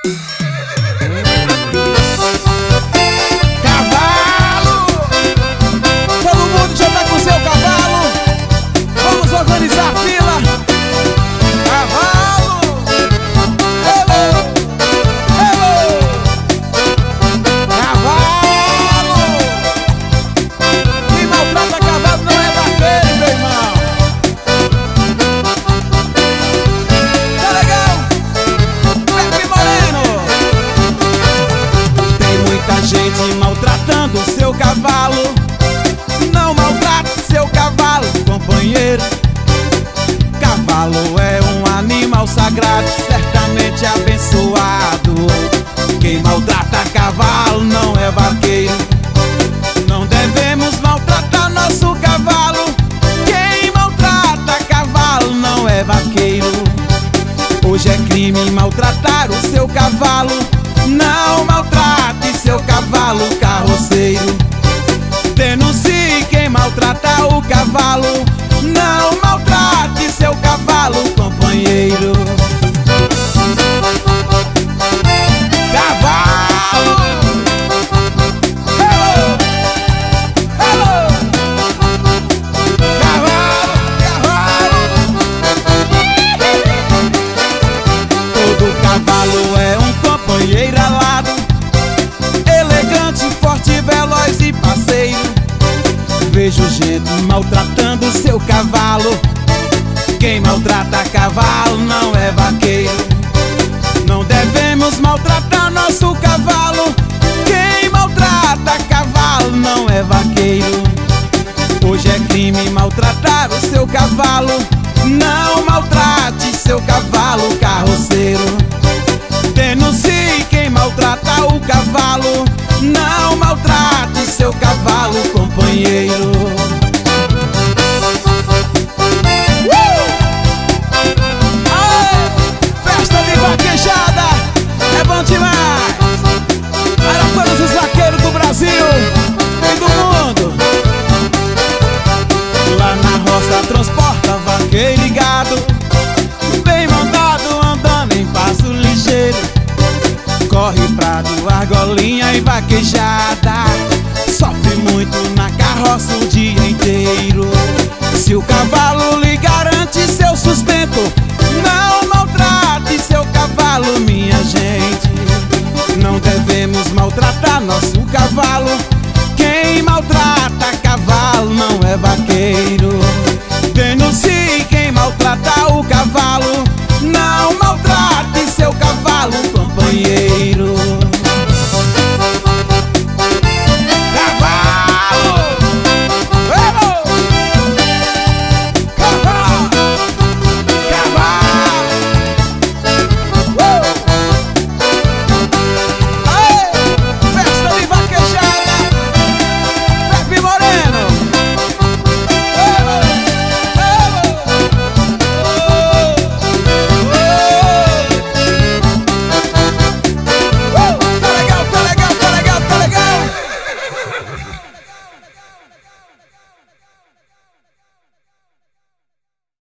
Cavalo! Todo mundo já tá com seu cavalo? Vamos organizar a fila. Cavalo! Hello! Hello! Cavalo! Quem maltrata cavalo não é vaqueiro, meu irmão. Tá legal? Pepe Moreno! Tem muita gente maltratando o seu cavalo. Não maltrate seu cavalo, companheiro. Cavalo é um animal sagrado, certamente abençoado. Quem maltrata cavalo não é vaqueiro. Não devemos maltratar nosso cavalo. Quem maltrata cavalo não é vaqueiro. Hoje é crime maltratar o seu cavalo. Não maltrate seu cavalo, carroceiro. Denuncie quem maltrata o cavalo. Não maltrate seu cavalo, companheiro. Cavalo! Hello! Hello! Cavalo! Cavalo! Todo cavalo é um companheiro alado, elegante, forte, veloz e parceiro. Vejo gente maltratando seu cavalo. Quem maltrata cavalo não é vaqueiro. Não devemos maltratar nosso cavalo. Quem maltrata cavalo não é vaqueiro. Hoje é crime maltratar o seu cavalo. Não maltrate seu cavalo, carroceiro. Denuncie quem maltrata o cavalo. Não maltrate seu cavalo, companheiro. Aê! Festa de vaquejada é bom demais. Para todos os vaqueiros do Brasil e do mundo. Lá na roça transporta vaqueiro e gado, bem mandado, andando em passo ligeiro. Corre prado, argolinha e vaquejada. Sofre muito na carroça o dia inteiro. Se o cavalo lhe garante seu sustento, não maltrate seu cavalo, minha gente. Não devemos maltratar nosso cavalo.